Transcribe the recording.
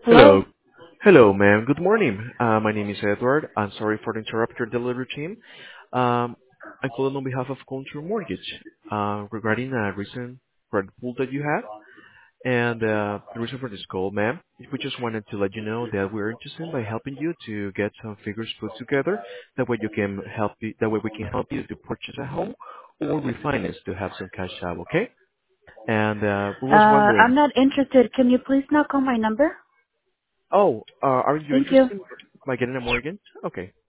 Hello. Hello. Hello, ma'am. Good morning. My name is Edward. I'm sorry for the interrupt your delivery team. I'm calling on behalf of Contour Mortgage regarding a recent credit pull that you have. And the reason for this call, ma'am, is we just wanted to let you know that we're interested by helping you to get some figures put together. That way we can help you to purchase a home or refinance to have some cash out, okay? And we was I'm wondering, not interested. Can you please not call my number? are you Thank you. interested by getting a mortgage? Okay.